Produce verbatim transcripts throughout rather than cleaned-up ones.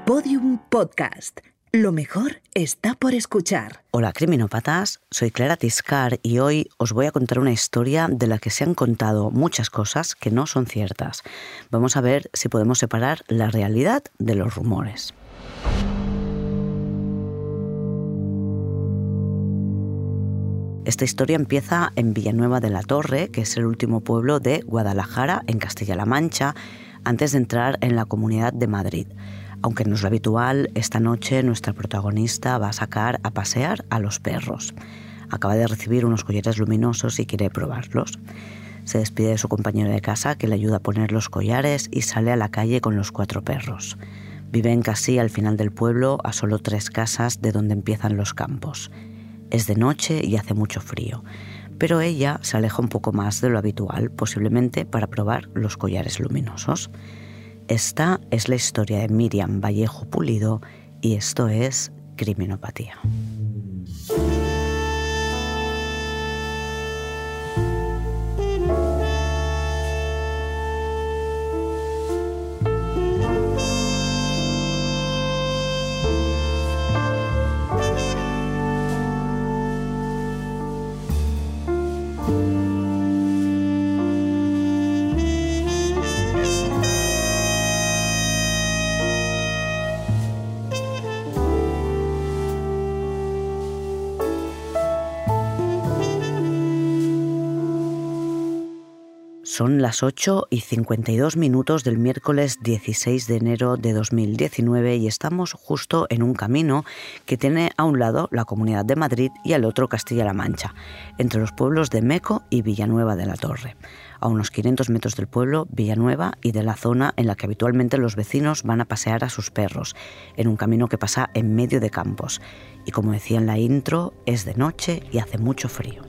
Podium Podcast. Lo mejor está por escuchar. Hola criminópatas, soy Clara Tiscar y hoy os voy a contar una historia de la que se han contado muchas cosas que no son ciertas. Vamos a ver si podemos separar la realidad de los rumores. Esta historia empieza en Villanueva de la Torre, que es el último pueblo de Guadalajara, en Castilla-La Mancha, antes de entrar en la Comunidad de Madrid. Aunque no es lo habitual, esta noche nuestra protagonista va a sacar a pasear a los perros. Acaba de recibir unos collares luminosos y quiere probarlos. Se despide de su compañero de casa, que le ayuda a poner los collares, y sale a la calle con los cuatro perros. Viven casi al final del pueblo, a solo tres casas de donde empiezan los campos. Es de noche y hace mucho frío, pero ella se aleja un poco más de lo habitual, posiblemente para probar los collares luminosos. Esta es la historia de Miriam Vallejo Pulido y esto es Criminopatía. Son las ocho y cincuenta y dos minutos del miércoles dieciséis de enero de dos mil diecinueve y estamos justo en un camino que tiene a un lado la Comunidad de Madrid y al otro Castilla-La Mancha, entre los pueblos de Meco y Villanueva de la Torre. A unos quinientos metros del pueblo Villanueva y de la zona en la que habitualmente los vecinos van a pasear a sus perros, en un camino que pasa en medio de campos. Y como decía en la intro, es de noche y hace mucho frío.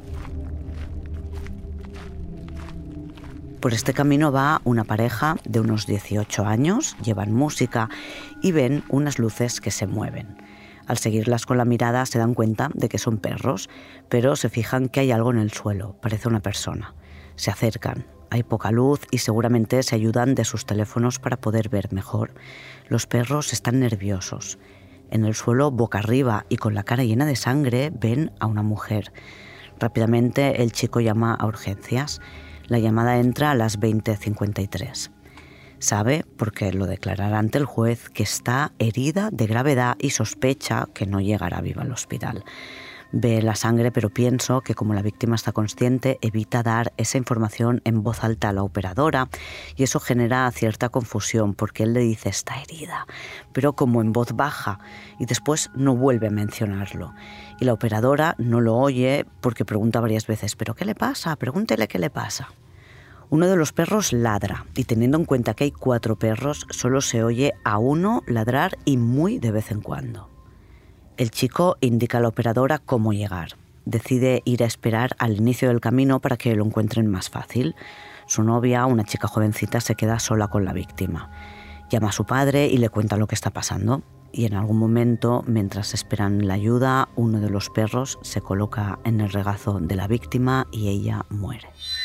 Por este camino va una pareja de unos dieciocho años, llevan música y ven unas luces que se mueven. Al seguirlas con la mirada se dan cuenta de que son perros, pero se fijan que hay algo en el suelo, parece una persona. Se acercan, hay poca luz y seguramente se ayudan de sus teléfonos para poder ver mejor. Los perros están nerviosos. En el suelo, boca arriba y con la cara llena de sangre, ven a una mujer. Rápidamente el chico llama a urgencias. La llamada entra a las veinte cincuenta y tres. Sabe, porque lo declarará ante el juez, que está herida de gravedad y sospecha que no llegará viva al hospital. Ve la sangre, pero pienso que como la víctima está consciente, evita dar esa información en voz alta a la operadora y eso genera cierta confusión porque él le dice está herida, pero como en voz baja y después no vuelve a mencionarlo. Y la operadora no lo oye porque pregunta varias veces ¿pero qué le pasa? Pregúntele qué le pasa. Uno de los perros ladra y teniendo en cuenta que hay cuatro perros, solo se oye a uno ladrar y muy de vez en cuando. El chico indica a la operadora cómo llegar. Decide ir a esperar al inicio del camino para que lo encuentren más fácil. Su novia, una chica jovencita, se queda sola con la víctima. Llama a su padre y le cuenta lo que está pasando. Y en algún momento, mientras esperan la ayuda, uno de los perros se coloca en el regazo de la víctima y ella muere.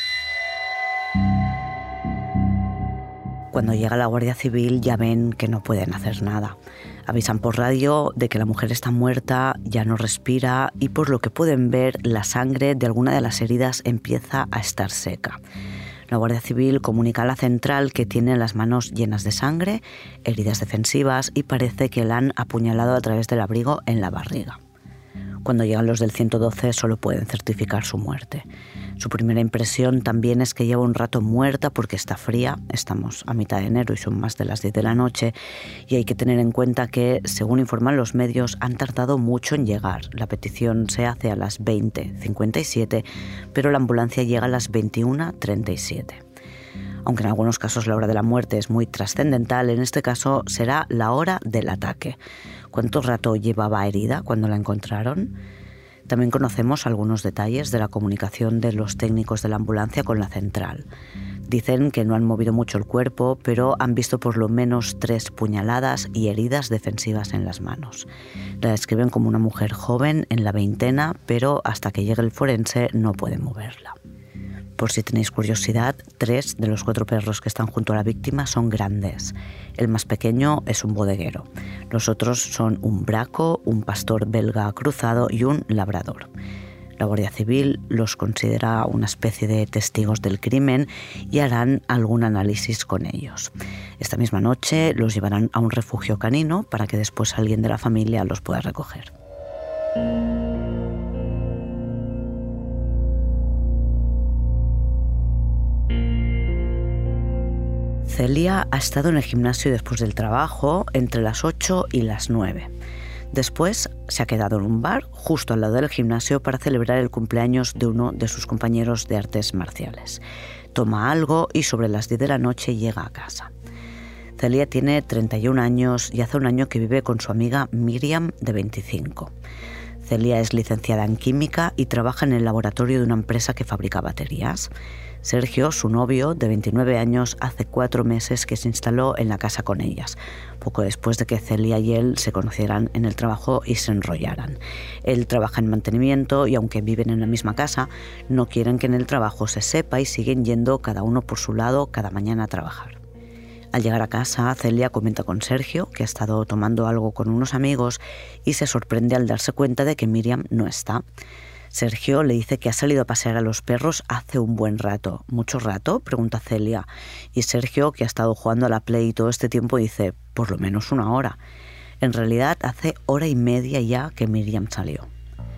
Cuando llega la Guardia Civil ya ven que no pueden hacer nada. Avisan por radio de que la mujer está muerta, ya no respira y por lo que pueden ver la sangre de alguna de las heridas empieza a estar seca. La Guardia Civil comunica a la central que tiene las manos llenas de sangre, heridas defensivas y parece que la han apuñalado a través del abrigo en la barriga. Cuando llegan los del ciento doce solo pueden certificar su muerte. Su primera impresión también es que lleva un rato muerta porque está fría, estamos a mitad de enero y son más de las diez de la noche, y hay que tener en cuenta que, según informan los medios, han tardado mucho en llegar. La petición se hace a las veinte cincuenta y siete, pero la ambulancia llega a las veintiuna treinta y siete. Aunque en algunos casos la hora de la muerte es muy trascendental, en este caso será la hora del ataque. ¿Cuánto rato llevaba herida cuando la encontraron? También conocemos algunos detalles de la comunicación de los técnicos de la ambulancia con la central. Dicen que no han movido mucho el cuerpo, pero han visto por lo menos tres puñaladas y heridas defensivas en las manos. La describen como una mujer joven en la veintena, pero hasta que llegue el forense no pueden moverla. Por si tenéis curiosidad, tres de los cuatro perros que están junto a la víctima son grandes. El más pequeño es un bodeguero. Los otros son un braco, un pastor belga cruzado y un labrador. La Guardia Civil los considera una especie de testigos del crimen y harán algún análisis con ellos. Esta misma noche los llevarán a un refugio canino para que después alguien de la familia los pueda recoger. Celia ha estado en el gimnasio después del trabajo entre las ocho y las nueve. Después se ha quedado en un bar justo al lado del gimnasio para celebrar el cumpleaños de uno de sus compañeros de artes marciales. Toma algo y sobre las diez de la noche llega a casa. Celia tiene treinta y un años y hace un año que vive con su amiga Miriam, de veinticinco. Celia es licenciada en química y trabaja en el laboratorio de una empresa que fabrica baterías. Sergio, su novio, de veintinueve años, hace cuatro meses que se instaló en la casa con ellas, poco después de que Celia y él se conocieran en el trabajo y se enrollaran. Él trabaja en mantenimiento y aunque viven en la misma casa, no quieren que en el trabajo se sepa y siguen yendo cada uno por su lado cada mañana a trabajar. Al llegar a casa, Celia comenta con Sergio que ha estado tomando algo con unos amigos y se sorprende al darse cuenta de que Miriam no está. Sergio le dice que ha salido a pasear a los perros hace un buen rato. ¿Mucho rato?, pregunta Celia. Y Sergio, que ha estado jugando a la Play todo este tiempo, dice, por lo menos una hora. En realidad, hace hora y media ya que Miriam salió.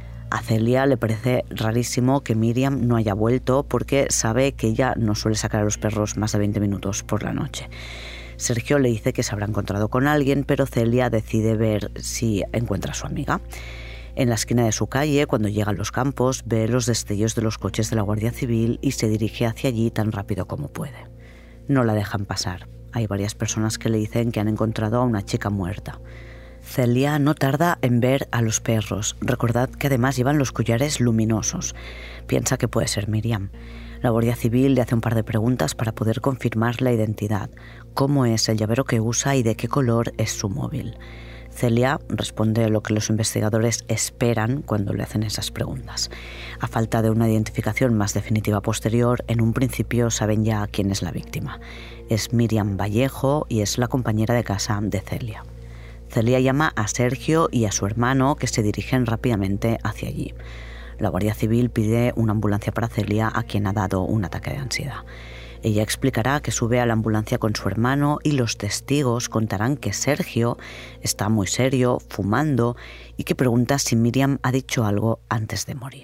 A Celia le parece rarísimo que Miriam no haya vuelto porque sabe que ella no suele sacar a los perros más de veinte minutos por la noche. Sergio le dice que se habrá encontrado con alguien, pero Celia decide ver si encuentra a su amiga. En la esquina de su calle, cuando llega a los campos, ve los destellos de los coches de la Guardia Civil y se dirige hacia allí tan rápido como puede. No la dejan pasar. Hay varias personas que le dicen que han encontrado a una chica muerta. Celia no tarda en ver a los perros. Recordad que además llevan los collares luminosos. Piensa que puede ser Miriam. La Guardia Civil le hace un par de preguntas para poder confirmar la identidad. ¿Cómo es el llavero que usa y de qué color es su móvil? Celia responde lo que los investigadores esperan cuando le hacen esas preguntas. A falta de una identificación más definitiva posterior, en un principio saben ya quién es la víctima. Es Miriam Vallejo y es la compañera de casa de Celia. Celia llama a Sergio y a su hermano, que se dirigen rápidamente hacia allí. La Guardia Civil pide una ambulancia para Celia, a quien ha dado un ataque de ansiedad. Ella explicará que sube a la ambulancia con su hermano y los testigos contarán que Sergio está muy serio, fumando, y que pregunta si Miriam ha dicho algo antes de morir.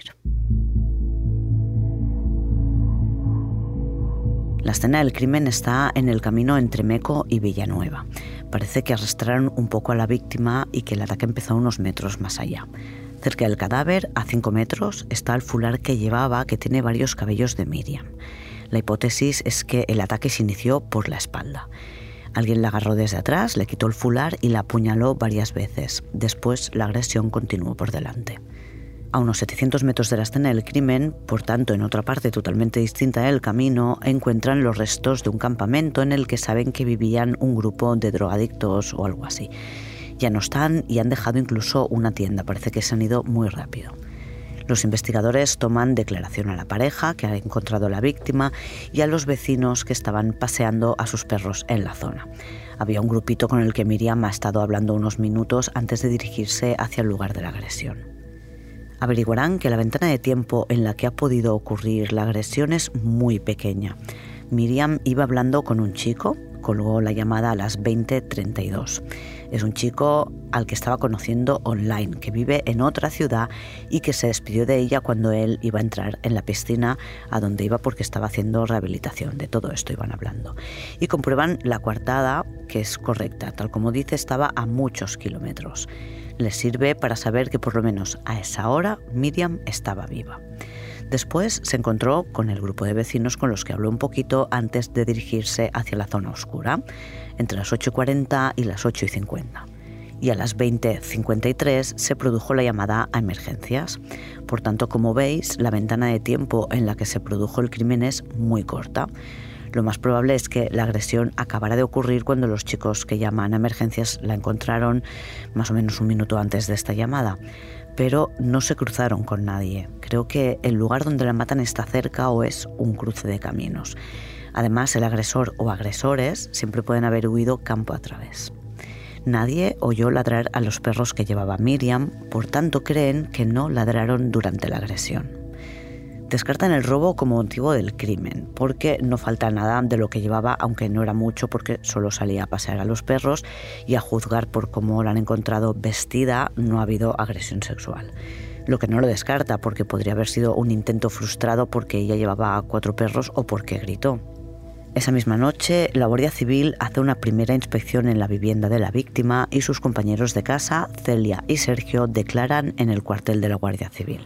La escena del crimen está en el camino entre Meco y Villanueva. Parece que arrastraron un poco a la víctima y que el ataque empezó unos metros más allá. Cerca del cadáver, a cinco metros, está el fular que llevaba, que tiene varios cabellos de Miriam. La hipótesis es que el ataque se inició por la espalda. Alguien la agarró desde atrás, le quitó el fular y la apuñaló varias veces. Después, la agresión continuó por delante. A unos setecientos metros de la escena del crimen, por tanto en otra parte totalmente distinta del camino, encuentran los restos de un campamento en el que saben que vivían un grupo de drogadictos o algo así. Ya no están y han dejado incluso una tienda, parece que se han ido muy rápido. Los investigadores toman declaración a la pareja que ha encontrado a la víctima y a los vecinos que estaban paseando a sus perros en la zona. Había un grupito con el que Miriam ha estado hablando unos minutos antes de dirigirse hacia el lugar de la agresión. Averiguarán que la ventana de tiempo en la que ha podido ocurrir la agresión es muy pequeña. Miriam iba hablando con un chico, colgó la llamada a las veinte treinta y dos. Es un chico al que estaba conociendo online, que vive en otra ciudad y que se despidió de ella cuando él iba a entrar en la piscina a donde iba porque estaba haciendo rehabilitación. De todo esto iban hablando. Y comprueban la coartada, que es correcta. Tal como dice, estaba a muchos kilómetros. Les sirve para saber que por lo menos a esa hora Miriam estaba viva. Después se encontró con el grupo de vecinos con los que habló un poquito antes de dirigirse hacia la zona oscura, entre las ocho y cuarenta y las ocho y cincuenta. Y a las veinte cincuenta y tres se produjo la llamada a emergencias. Por tanto, como veis, la ventana de tiempo en la que se produjo el crimen es muy corta. Lo más probable es que la agresión acabara de ocurrir cuando los chicos que llaman a emergencias la encontraron más o menos un minuto antes de esta llamada. pero no se cruzaron con nadie. Creo que el lugar donde la matan está cerca o es un cruce de caminos. Además, el agresor o agresores siempre pueden haber huido campo a través. Nadie oyó ladrar a los perros que llevaba Miriam, por tanto creen que no ladraron durante la agresión. Descartan el robo como motivo del crimen, porque no falta nada de lo que llevaba, aunque no era mucho porque solo salía a pasear a los perros y a juzgar por cómo la han encontrado vestida no ha habido agresión sexual. Lo que no lo descarta porque podría haber sido un intento frustrado porque ella llevaba cuatro perros o porque gritó. Esa misma noche, la Guardia Civil hace una primera inspección en la vivienda de la víctima y sus compañeros de casa, Celia y Sergio, declaran en el cuartel de la Guardia Civil.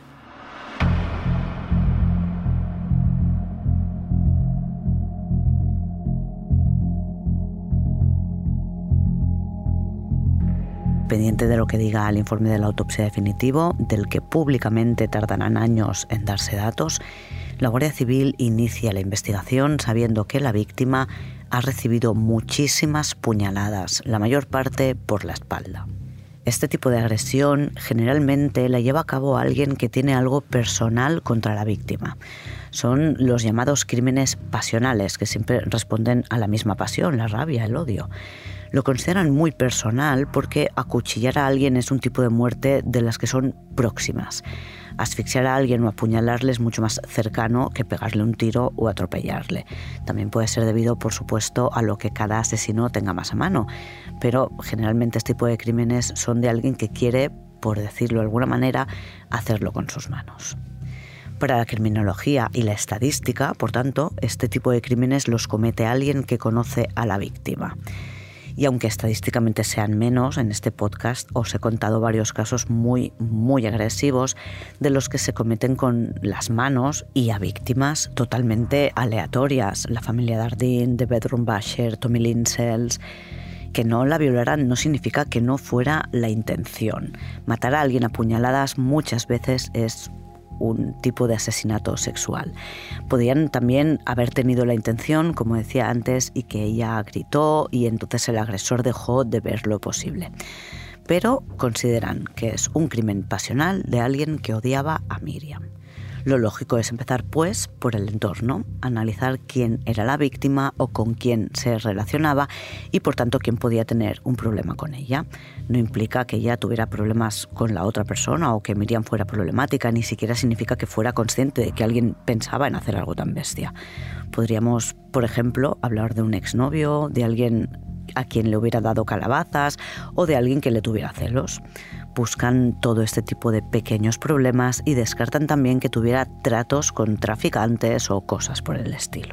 Pendiente de lo que diga el informe de la autopsia definitivo, del que públicamente tardarán años en darse datos, la Guardia Civil inicia la investigación sabiendo que la víctima ha recibido muchísimas puñaladas, la mayor parte por la espalda. Este tipo de agresión generalmente la lleva a cabo alguien que tiene algo personal contra la víctima. Son los llamados crímenes pasionales, que siempre responden a la misma pasión, la rabia, el odio. Lo consideran muy personal porque acuchillar a alguien es un tipo de muerte de las que son próximas. Asfixiar a alguien o apuñalarle es mucho más cercano que pegarle un tiro o atropellarle. También puede ser debido, por supuesto, a lo que cada asesino tenga más a mano. Pero generalmente este tipo de crímenes son de alguien que quiere, por decirlo de alguna manera, hacerlo con sus manos. Para la criminología y la estadística, por tanto, este tipo de crímenes los comete alguien que conoce a la víctima. Y aunque estadísticamente sean menos, en este podcast os he contado varios casos muy, muy agresivos de los que se cometen con las manos y a víctimas totalmente aleatorias. La familia Dardeen, The Bedroom Basher, Tommy Linsells. Que no la violaran no significa que no fuera la intención. Matar a alguien a puñaladas muchas veces es un tipo de asesinato sexual. Podrían también haber tenido la intención, como decía antes, y que ella gritó y entonces el agresor dejó de ver lo posible. Pero consideran que es un crimen pasional de alguien que odiaba a Miriam. Lo lógico es empezar, pues, por el entorno, analizar quién era la víctima o con quién se relacionaba y, por tanto, quién podía tener un problema con ella. No implica que ella tuviera problemas con la otra persona o que Miriam fuera problemática, ni siquiera significa que fuera consciente de que alguien pensaba en hacer algo tan bestia. Podríamos, por ejemplo, hablar de un exnovio, de alguien a quien le hubiera dado calabazas o de alguien que le tuviera celos. Buscan todo este tipo de pequeños problemas y descartan también que tuviera tratos con traficantes o cosas por el estilo.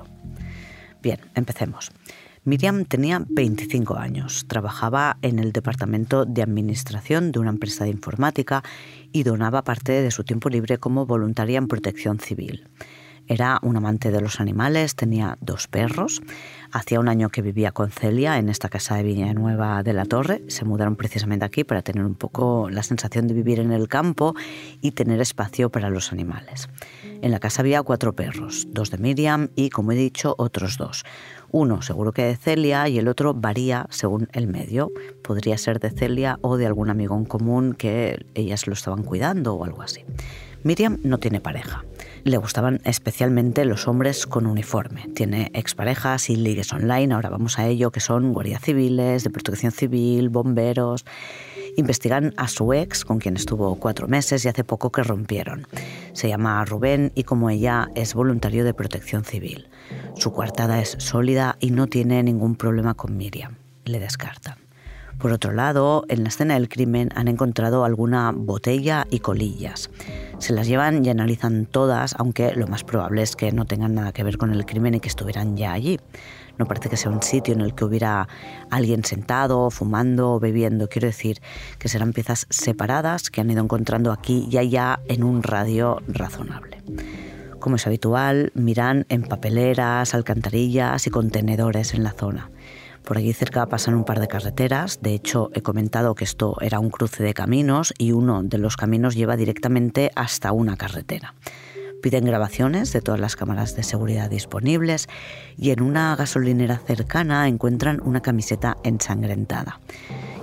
Bien, empecemos. Miriam tenía veinticinco años, trabajaba en el departamento de administración de una empresa de informática y donaba parte de su tiempo libre como voluntaria en protección civil. Era un amante de los animales, tenía dos perros. Hacía un año que vivía con Celia en esta casa de Villanueva de la Torre. Se mudaron precisamente aquí para tener un poco la sensación de vivir en el campo y tener espacio para los animales. En la casa había cuatro perros, dos de Miriam y, como he dicho, otros dos. Uno seguro que de Celia y el otro varía según el medio. Podría ser de Celia o de algún amigo en común que ellas lo estaban cuidando o algo así. Miriam no tiene pareja. Le gustaban especialmente los hombres con uniforme. Tiene exparejas y ligues online, ahora vamos a ello, que son guardias civiles, de protección civil, bomberos. Investigan a su ex, con quien estuvo cuatro meses y hace poco que rompieron. Se llama Rubén y como ella es voluntario de protección civil. Su coartada es sólida y no tiene ningún problema con Miriam. Le descartan. Por otro lado, en la escena del crimen han encontrado alguna botella y colillas. Se las llevan y analizan todas, aunque lo más probable es que no tengan nada que ver con el crimen y que estuvieran ya allí. No parece que sea un sitio en el que hubiera alguien sentado, fumando o bebiendo. Quiero decir que serán piezas separadas que han ido encontrando aquí y allá en un radio razonable. Como es habitual, miran en papeleras, alcantarillas y contenedores en la zona. Por allí cerca pasan un par de carreteras. De hecho, he comentado que esto era un cruce de caminos y uno de los caminos lleva directamente hasta una carretera. Piden grabaciones de todas las cámaras de seguridad disponibles y en una gasolinera cercana encuentran una camiseta ensangrentada.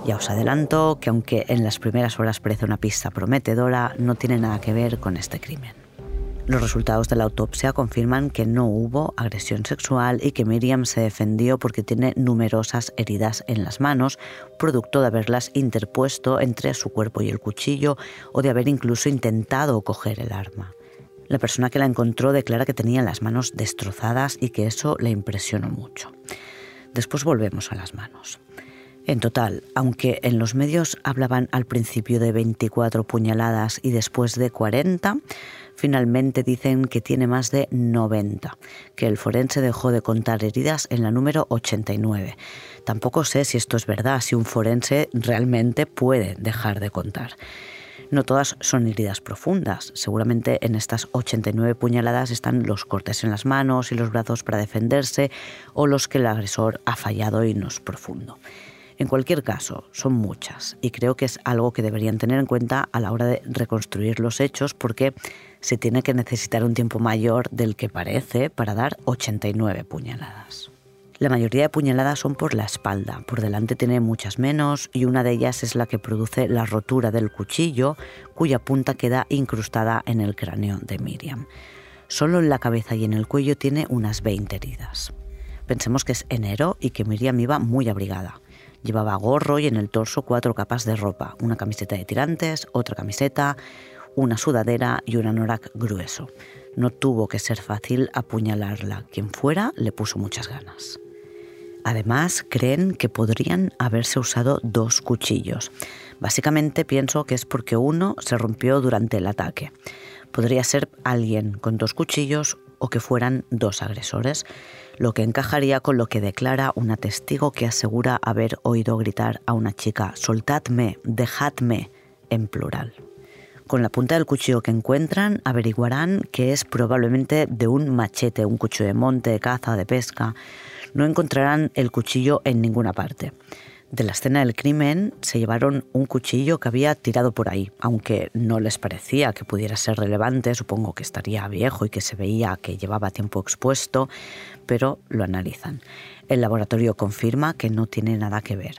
Ya os adelanto que aunque en las primeras horas parece una pista prometedora, no tiene nada que ver con este crimen. Los resultados de la autopsia confirman que no hubo agresión sexual y que Miriam se defendió porque tiene numerosas heridas en las manos, producto de haberlas interpuesto entre su cuerpo y el cuchillo o de haber incluso intentado coger el arma. La persona que la encontró declara que tenía las manos destrozadas y que eso le impresionó mucho. Después volvemos a las manos. En total, aunque en los medios hablaban al principio de veinticuatro puñaladas y después de cuarenta, finalmente dicen que tiene más de noventa, que el forense dejó de contar heridas en la número ochenta y nueve. Tampoco sé si esto es verdad, si un forense realmente puede dejar de contar. No todas son heridas profundas. Seguramente en estas ochenta y nueve puñaladas están los cortes en las manos y los brazos para defenderse o los que el agresor ha fallado y no es profundo. En cualquier caso, son muchas y creo que es algo que deberían tener en cuenta a la hora de reconstruir los hechos porque se tiene que necesitar un tiempo mayor del que parece para dar ochenta y nueve puñaladas. La mayoría de puñaladas son por la espalda, por delante tiene muchas menos y una de ellas es la que produce la rotura del cuchillo, cuya punta queda incrustada en el cráneo de Miriam. Solo en la cabeza y en el cuello tiene unas veinte heridas. Pensemos que es enero y que Miriam iba muy abrigada. Llevaba gorro y en el torso cuatro capas de ropa, una camiseta de tirantes, otra camiseta, una sudadera y un anorak grueso. No tuvo que ser fácil apuñalarla. Quien fuera le puso muchas ganas. Además, creen que podrían haberse usado dos cuchillos. Básicamente pienso que es porque uno se rompió durante el ataque. Podría ser alguien con dos cuchillos o que fueran dos agresores, lo que encajaría con lo que declara una testigo que asegura haber oído gritar a una chica «soltadme, dejadme», en plural. Con la punta del cuchillo que encuentran, averiguarán que es probablemente de un machete, un cuchillo de monte, de caza o de pesca. No encontrarán el cuchillo en ninguna parte. De la escena del crimen se llevaron un cuchillo que había tirado por ahí, aunque no les parecía que pudiera ser relevante, supongo que estaría viejo y que se veía que llevaba tiempo expuesto, pero lo analizan. El laboratorio confirma que no tiene nada que ver.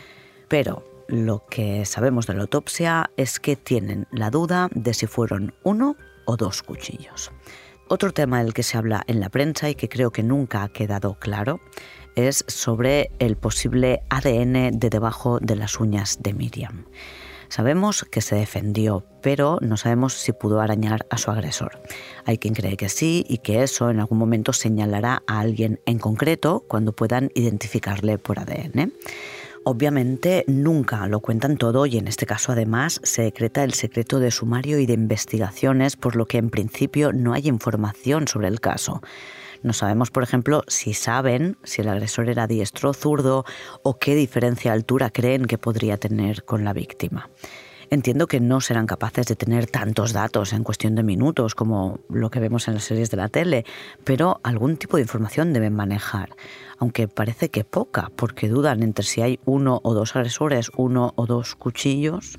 Pero lo que sabemos de la autopsia es que tienen la duda de si fueron uno o dos cuchillos. Otro tema del que se habla en la prensa y que creo que nunca ha quedado claro es sobre el posible A D N de debajo de las uñas de Miriam. Sabemos que se defendió, pero no sabemos si pudo arañar a su agresor. Hay quien cree que sí y que eso en algún momento señalará a alguien en concreto cuando puedan identificarle por A D N. Obviamente nunca lo cuentan todo y en este caso además se decreta el secreto de sumario y de investigaciones, por lo que en principio no hay información sobre el caso. No sabemos, por ejemplo, si saben si el agresor era diestro o zurdo o qué diferencia de altura creen que podría tener con la víctima. Entiendo que no serán capaces de tener tantos datos en cuestión de minutos como lo que vemos en las series de la tele, pero algún tipo de información deben manejar, aunque parece que poca, porque dudan entre si hay uno o dos agresores, uno o dos cuchillos.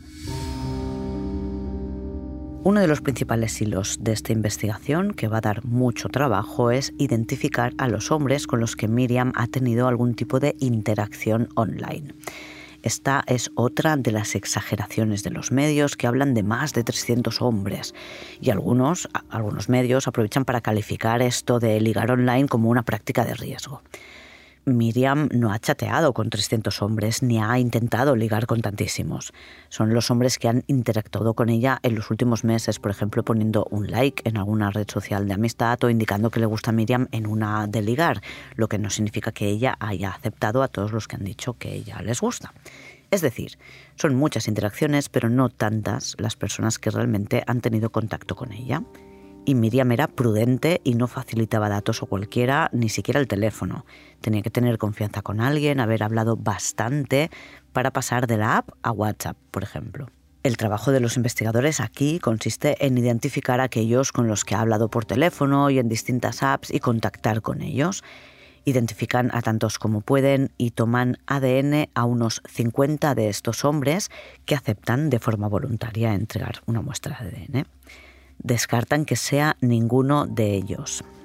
Uno de los principales hilos de esta investigación, que va a dar mucho trabajo, es identificar a los hombres con los que Miriam ha tenido algún tipo de interacción online. Esta es otra de las exageraciones de los medios que hablan de más de trescientos hombres y algunos, algunos medios aprovechan para calificar esto de ligar online como una práctica de riesgo. Miriam no ha chateado con trescientos hombres ni ha intentado ligar con tantísimos. Son los hombres que han interactuado con ella en los últimos meses, por ejemplo, poniendo un like en alguna red social de amistad o indicando que le gusta a Miriam en una de ligar, lo que no significa que ella haya aceptado a todos los que han dicho que ella les gusta. Es decir, son muchas interacciones, pero no tantas las personas que realmente han tenido contacto con ella. Y Miriam era prudente y no facilitaba datos a cualquiera, ni siquiera el teléfono. Tenía que tener confianza con alguien, haber hablado bastante para pasar de la app a WhatsApp, por ejemplo. El trabajo de los investigadores aquí consiste en identificar a aquellos con los que ha hablado por teléfono y en distintas apps y contactar con ellos. Identifican a tantos como pueden y toman A D N a unos cincuenta de estos hombres que aceptan de forma voluntaria entregar una muestra de A D N. Descartan que sea ninguno de ellos.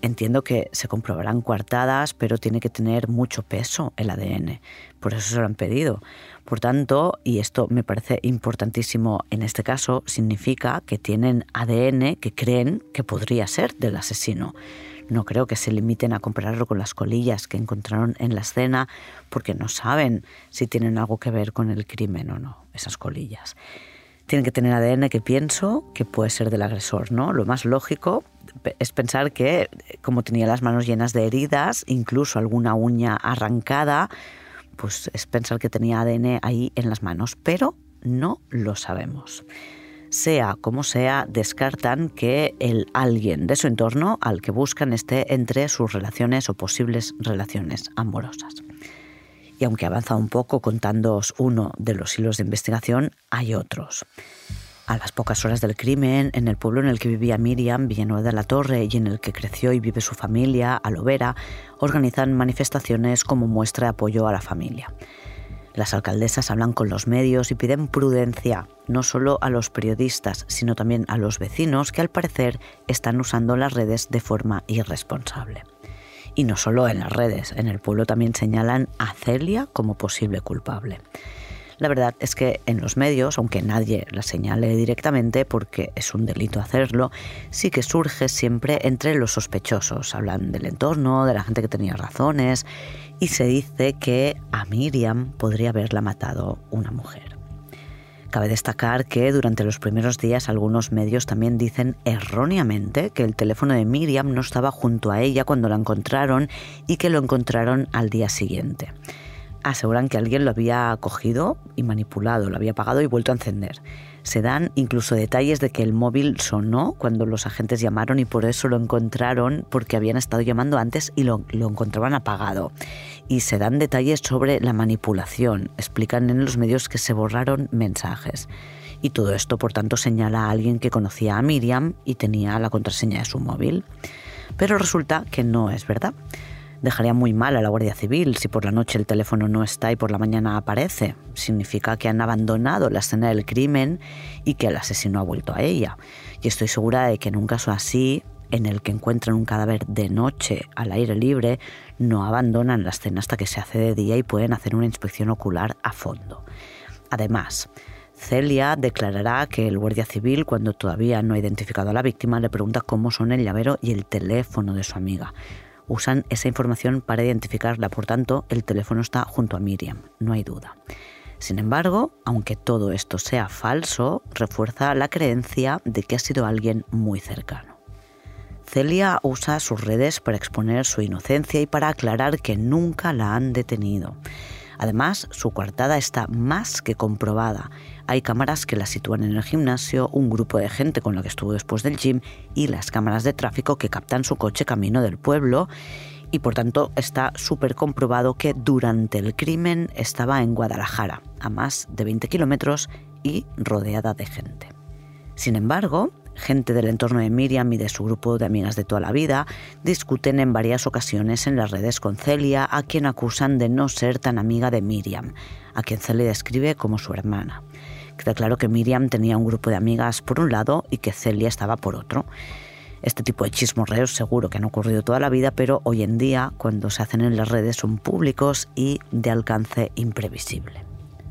Entiendo que se comprobarán coartadas, pero tiene que tener mucho peso el A D N. Por eso se lo han pedido. Por tanto, y esto me parece importantísimo en este caso, significa que tienen A D N que creen que podría ser del asesino. No creo que se limiten a compararlo con las colillas que encontraron en la escena, porque no saben si tienen algo que ver con el crimen o no, esas colillas. Tienen que tener A D N que pienso que puede ser del agresor, ¿no? Lo más lógico es pensar que, como tenía las manos llenas de heridas, incluso alguna uña arrancada, pues es pensar que tenía A D N ahí en las manos, pero no lo sabemos. Sea como sea, descartan que el alguien de su entorno al que buscan esté entre sus relaciones o posibles relaciones amorosas. Y aunque avanza un poco contándoos uno de los hilos de investigación, hay otros. A las pocas horas del crimen, en el pueblo en el que vivía Miriam, Villanueva de la Torre, y en el que creció y vive su familia, Alovera, organizan manifestaciones como muestra de apoyo a la familia. Las alcaldesas hablan con los medios y piden prudencia, no solo a los periodistas, sino también a los vecinos que al parecer están usando las redes de forma irresponsable. Y no solo en las redes, en el pueblo también señalan a Celia como posible culpable. La verdad es que en los medios, aunque nadie la señale directamente porque es un delito hacerlo, sí que surge siempre entre los sospechosos. Hablan del entorno, de la gente que tenía razones, y se dice que a Miriam podría haberla matado una mujer. Cabe destacar que durante los primeros días algunos medios también dicen erróneamente que el teléfono de Miriam no estaba junto a ella cuando la encontraron y que lo encontraron al día siguiente. Aseguran que alguien lo había cogido y manipulado, lo había apagado y vuelto a encender. Se dan incluso detalles de que el móvil sonó cuando los agentes llamaron y por eso lo encontraron, porque habían estado llamando antes y lo, lo encontraban apagado. Y se dan detalles sobre la manipulación. Explican en los medios que se borraron mensajes. Y todo esto, por tanto, señala a alguien que conocía a Miriam y tenía la contraseña de su móvil. Pero resulta que no es verdad. Dejaría muy mal a la Guardia Civil si por la noche el teléfono no está y por la mañana aparece. Significa que han abandonado la escena del crimen y que el asesino ha vuelto a ella. Y estoy segura de que en un caso así, en el que encuentran un cadáver de noche al aire libre, no abandonan la escena hasta que se hace de día y pueden hacer una inspección ocular a fondo. Además, Celia declarará que el guardia civil, cuando todavía no ha identificado a la víctima, le pregunta cómo son el llavero y el teléfono de su amiga. Usan esa información para identificarla, por tanto, el teléfono está junto a Miriam, no hay duda. Sin embargo, aunque todo esto sea falso, refuerza la creencia de que ha sido alguien muy cercano. Celia usa sus redes para exponer su inocencia y para aclarar que nunca la han detenido. Además, su coartada está más que comprobada. Hay cámaras que la sitúan en el gimnasio, un grupo de gente con la que estuvo después del gym y las cámaras de tráfico que captan su coche camino del pueblo. Y por tanto está súper comprobado que durante el crimen estaba en Guadalajara, a más de veinte kilómetros y rodeada de gente. Sin embargo, gente del entorno de Miriam y de su grupo de amigas de toda la vida discuten en varias ocasiones en las redes con Celia, a quien acusan de no ser tan amiga de Miriam, a quien Celia describe como su hermana. Queda claro que Miriam tenía un grupo de amigas por un lado y que Celia estaba por otro. Este tipo de chismorreos seguro que han ocurrido toda la vida, pero hoy en día, cuando se hacen en las redes, son públicos y de alcance imprevisible.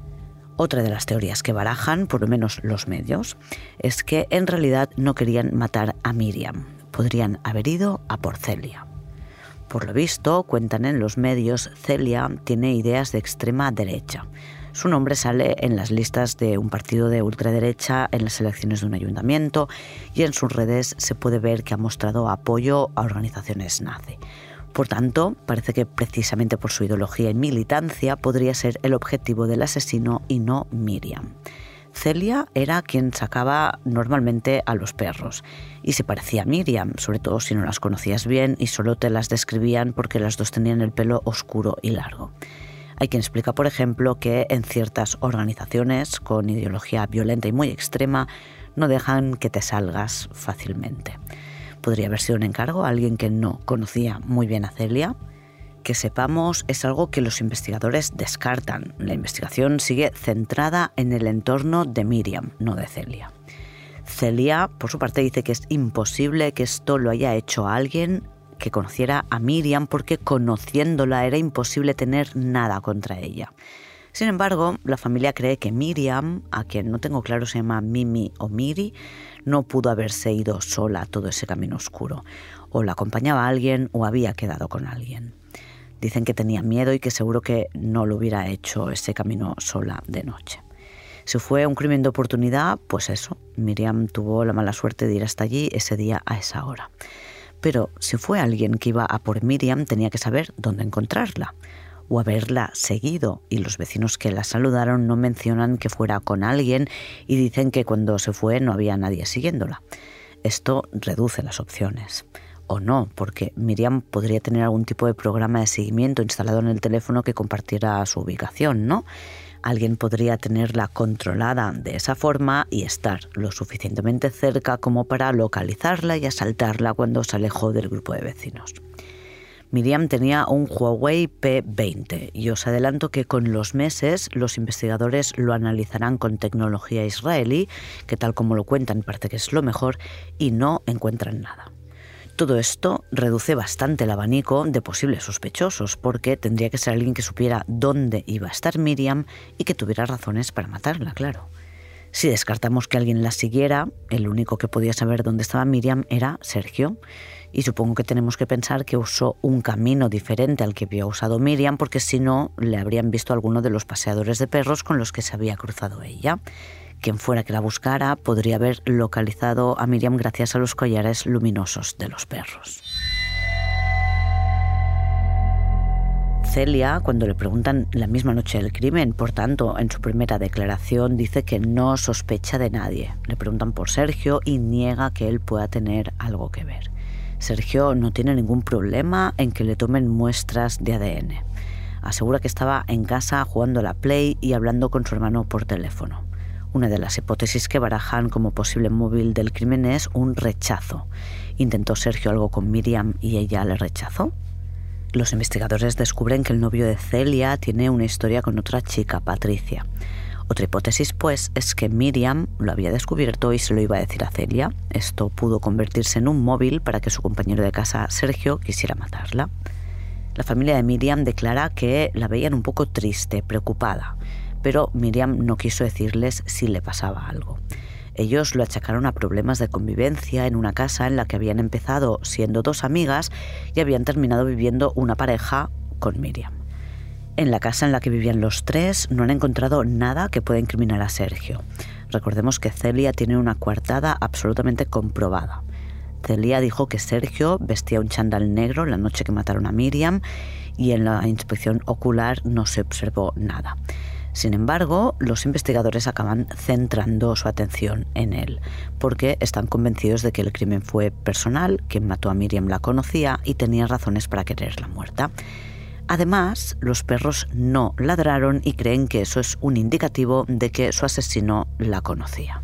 Otra de las teorías que barajan, por lo menos los medios, es que en realidad no querían matar a Miriam. Podrían haber ido a por Celia. Por lo visto, cuentan en los medios, Celia tiene ideas de extrema derecha. Su nombre sale en las listas de un partido de ultraderecha en las elecciones de un ayuntamiento y en sus redes se puede ver que ha mostrado apoyo a organizaciones nazi. Por tanto, parece que precisamente por su ideología y militancia podría ser el objetivo del asesino y no Miriam. Celia era quien sacaba normalmente a los perros y se parecía a Miriam, sobre todo si no las conocías bien y solo te las describían porque las dos tenían el pelo oscuro y largo. Hay quien explica, por ejemplo, que en ciertas organizaciones con ideología violenta y muy extrema no dejan que te salgas fácilmente. Podría haber sido un encargo a alguien que no conocía muy bien a Celia. Que sepamos, es algo que los investigadores descartan. La investigación sigue centrada en el entorno de Miriam, no de Celia. Celia, por su parte, dice que es imposible que esto lo haya hecho alguien que conociera a Miriam porque conociéndola era imposible tener nada contra ella. Sin embargo, la familia cree que Miriam, a quien no tengo claro si se llama Mimi o Miri, no pudo haberse ido sola todo ese camino oscuro. O la acompañaba alguien o había quedado con alguien. Dicen que tenía miedo y que seguro que no lo hubiera hecho ese camino sola de noche. Si fue un crimen de oportunidad, pues eso, Miriam tuvo la mala suerte de ir hasta allí ese día a esa hora. Pero si fue alguien que iba a por Miriam, tenía que saber dónde encontrarla o haberla seguido, y los vecinos que la saludaron no mencionan que fuera con alguien y dicen que cuando se fue no había nadie siguiéndola. Esto reduce las opciones. O no, porque Miriam podría tener algún tipo de programa de seguimiento instalado en el teléfono que compartiera su ubicación, ¿no? Alguien podría tenerla controlada de esa forma y estar lo suficientemente cerca como para localizarla y asaltarla cuando se alejó del grupo de vecinos. Miriam tenía un Huawei P veinte y os adelanto que con los meses los investigadores lo analizarán con tecnología israelí, que tal como lo cuentan parece que es lo mejor, y no encuentran nada. Todo esto reduce bastante el abanico de posibles sospechosos, porque tendría que ser alguien que supiera dónde iba a estar Miriam y que tuviera razones para matarla, claro. Si descartamos que alguien la siguiera, el único que podía saber dónde estaba Miriam era Sergio. Y supongo que tenemos que pensar que usó un camino diferente al que había usado Miriam, porque si no, le habrían visto a alguno de los paseadores de perros con los que se había cruzado ella. Quien fuera que la buscara podría haber localizado a Miriam gracias a los collares luminosos de los perros. Celia, cuando le preguntan la misma noche del crimen, por tanto, en su primera declaración, dice que no sospecha de nadie. Le preguntan por Sergio y niega que él pueda tener algo que ver. Sergio no tiene ningún problema en que le tomen muestras de A D N. Asegura que estaba en casa jugando a la Play y hablando con su hermano por teléfono. Una de las hipótesis que barajan como posible móvil del crimen es un rechazo. ¿Intentó Sergio algo con Miriam y ella le rechazó? Los investigadores descubren que el novio de Celia tiene una historia con otra chica, Patricia. Otra hipótesis, pues, es que Miriam lo había descubierto y se lo iba a decir a Celia. Esto pudo convertirse en un móvil para que su compañero de casa, Sergio, quisiera matarla. La familia de Miriam declara que la veían un poco triste, preocupada, pero Miriam no quiso decirles si le pasaba algo. Ellos lo achacaron a problemas de convivencia en una casa en la que habían empezado siendo dos amigas y habían terminado viviendo una pareja con Miriam. En la casa en la que vivían los tres no han encontrado nada que pueda incriminar a Sergio. Recordemos que Celia tiene una coartada absolutamente comprobada. Celia dijo que Sergio vestía un chándal negro la noche que mataron a Miriam y en la inspección ocular no se observó nada. Sin embargo, los investigadores acaban centrando su atención en él, porque están convencidos de que el crimen fue personal, quien mató a Miriam la conocía y tenía razones para quererla muerta. Además, los perros no ladraron y creen que eso es un indicativo de que su asesino la conocía.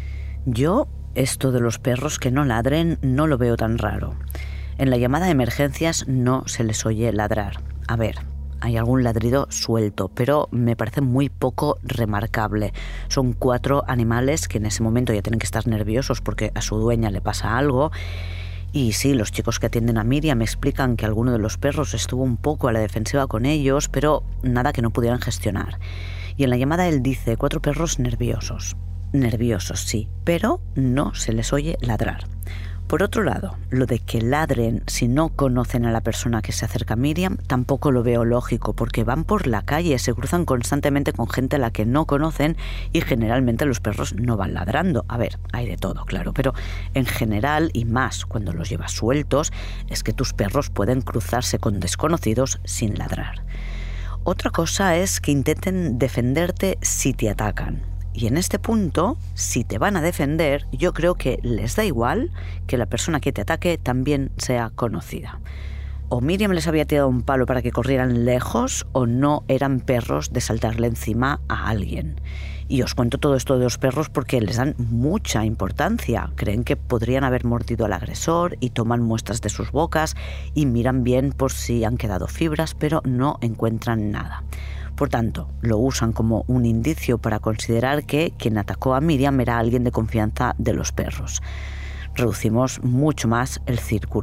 Yo, esto de los perros que no ladren, no lo veo tan raro. En la llamada de emergencias no se les oye ladrar. A ver, hay algún ladrido suelto, pero me parece muy poco remarcable. Son cuatro animales que en ese momento ya tienen que estar nerviosos porque a su dueña le pasa algo. Y sí, los chicos que atienden a Miriam me explican que alguno de los perros estuvo un poco a la defensiva con ellos, pero nada que no pudieran gestionar. Y en la llamada él dice, cuatro perros nerviosos. Nerviosos, sí, pero no se les oye ladrar. Por otro lado, lo de que ladren si no conocen a la persona que se acerca a Miriam tampoco lo veo lógico, porque van por la calle, se cruzan constantemente con gente a la que no conocen y generalmente los perros no van ladrando. A ver, hay de todo, claro, pero en general, y más cuando los llevas sueltos, es que tus perros pueden cruzarse con desconocidos sin ladrar. Otra cosa es que intenten defenderte si te atacan. Y en este punto, si te van a defender, yo creo que les da igual que la persona que te ataque también sea conocida. O Miriam les había tirado un palo para que corrieran lejos, o no eran perros de saltarle encima a alguien. Y os cuento todo esto de los perros porque les dan mucha importancia. Creen que podrían haber mordido al agresor y toman muestras de sus bocas y miran bien por si han quedado fibras, pero no encuentran nada. Por tanto, lo usan como un indicio para considerar que quien atacó a Miriam era alguien de confianza de los perros. Reducimos mucho más el círculo.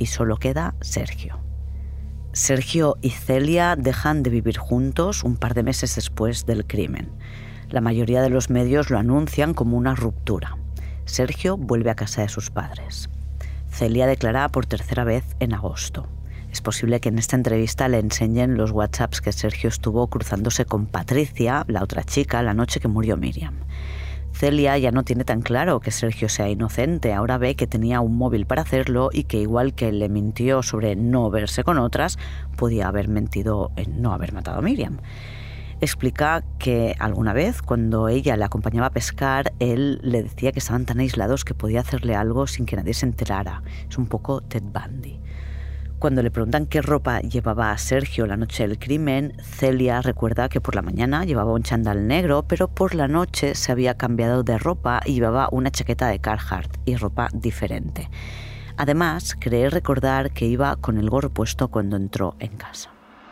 y solo queda Sergio. Sergio y Celia dejan de vivir juntos un par de meses después del crimen. La mayoría de los medios lo anuncian como una ruptura. Sergio vuelve a casa de sus padres. Celia declara por tercera vez en agosto. Es posible que en esta entrevista le enseñen los WhatsApps que Sergio estuvo cruzándose con Patricia, la otra chica, la noche que murió Miriam. Celia ya no tiene tan claro que Sergio sea inocente, ahora ve que tenía un móvil para hacerlo y que igual que le mintió sobre no verse con otras, podía haber mentido en no haber matado a Miriam. Explica que alguna vez, cuando ella le acompañaba a pescar, él le decía que estaban tan aislados que podía hacerle algo sin que nadie se enterara. Es un poco Ted Bundy. Cuando le preguntan qué ropa llevaba a Sergio la noche del crimen, Celia recuerda que por la mañana llevaba un chándal negro, pero por la noche se había cambiado de ropa y llevaba una chaqueta de Carhartt y ropa diferente. Además, cree recordar que iba con el gorro puesto cuando entró en casa.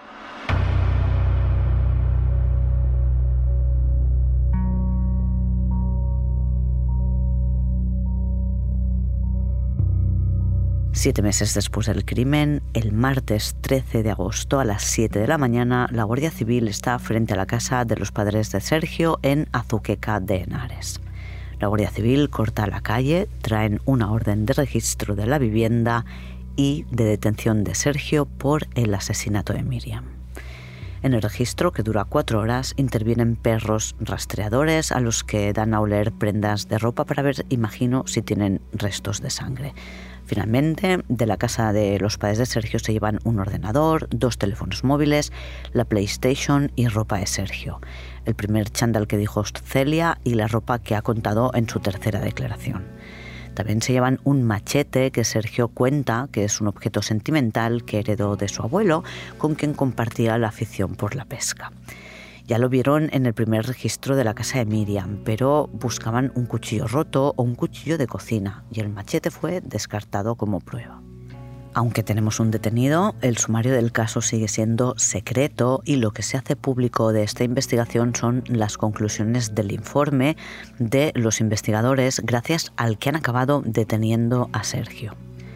Siete meses después del crimen, el martes trece de agosto a las siete de la mañana, la Guardia Civil está frente a la casa de los padres de Sergio en Azuqueca de Henares. La Guardia Civil corta la calle, traen una orden de registro de la vivienda y de detención de Sergio por el asesinato de Miriam. En el registro, que dura cuatro horas, intervienen perros rastreadores a los que dan a oler prendas de ropa para ver, imagino, si tienen restos de sangre. Finalmente, de la casa de los padres de Sergio se llevan un ordenador, dos teléfonos móviles, la PlayStation y ropa de Sergio. El primer chándal que dijo Celia y la ropa que ha contado en su tercera declaración. También se llevan un machete que Sergio cuenta que es un objeto sentimental que heredó de su abuelo, con quien compartía la afición por la pesca. Ya lo vieron en el primer registro de la casa de Miriam, pero buscaban un cuchillo roto o un cuchillo de cocina y el machete fue descartado como prueba. Aunque tenemos un detenido, el sumario del caso sigue siendo secreto y lo que se hace público de esta investigación son las conclusiones del informe de los investigadores gracias al que han acabado deteniendo a Sergio.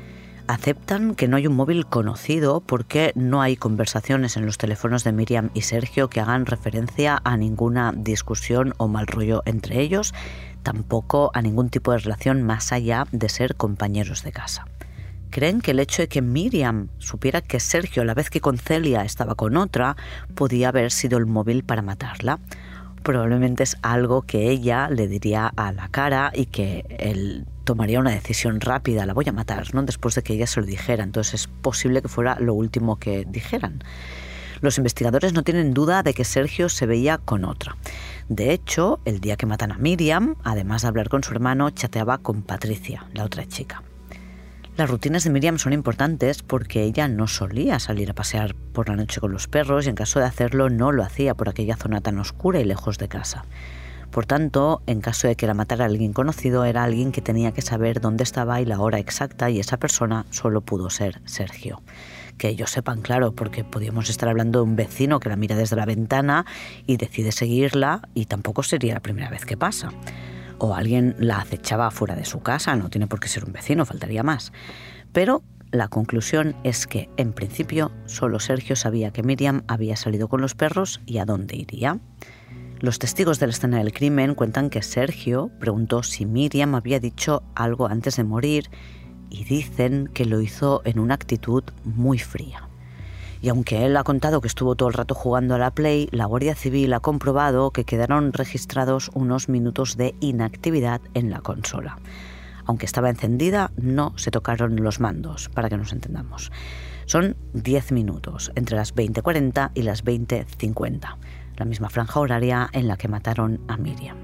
Aceptan que no hay un móvil conocido porque no hay conversaciones en los teléfonos de Miriam y Sergio que hagan referencia a ninguna discusión o mal rollo entre ellos, tampoco a ningún tipo de relación más allá de ser compañeros de casa. Creen que el hecho de que Miriam supiera que Sergio, a la vez que con Celia estaba con otra, podía haber sido el móvil para matarla. Probablemente es algo que ella le diría a la cara y que él tomaría una decisión rápida, la voy a matar, ¿no? Después de que ella se lo dijera. Entonces es posible que fuera lo último que dijeran. Los investigadores no tienen duda de que Sergio se veía con otra. De hecho, el día que matan a Miriam, además de hablar con su hermano, chateaba con Patricia, la otra chica. Las rutinas de Miriam son importantes porque ella no solía salir a pasear por la noche con los perros y en caso de hacerlo no lo hacía por aquella zona tan oscura y lejos de casa. Por tanto, en caso de que la matara alguien conocido, era alguien que tenía que saber dónde estaba y la hora exacta, y esa persona solo pudo ser Sergio. Que ellos sepan, claro, porque podíamos estar hablando de un vecino que la mira desde la ventana y decide seguirla y tampoco sería la primera vez que pasa. O alguien la acechaba fuera de su casa, no tiene por qué ser un vecino, faltaría más. Pero la conclusión es que, en principio, solo Sergio sabía que Miriam había salido con los perros y a dónde iría. Los testigos de la escena del crimen cuentan que Sergio preguntó si Miriam había dicho algo antes de morir y dicen que lo hizo en una actitud muy fría. Y aunque él ha contado que estuvo todo el rato jugando a la Play, la Guardia Civil ha comprobado que quedaron registrados unos minutos de inactividad en la consola. Aunque estaba encendida, no se tocaron los mandos, para que nos entendamos. Son diez minutos, entre las veinte cuarenta y las veinte cincuenta, la misma franja horaria en la que mataron a Miriam.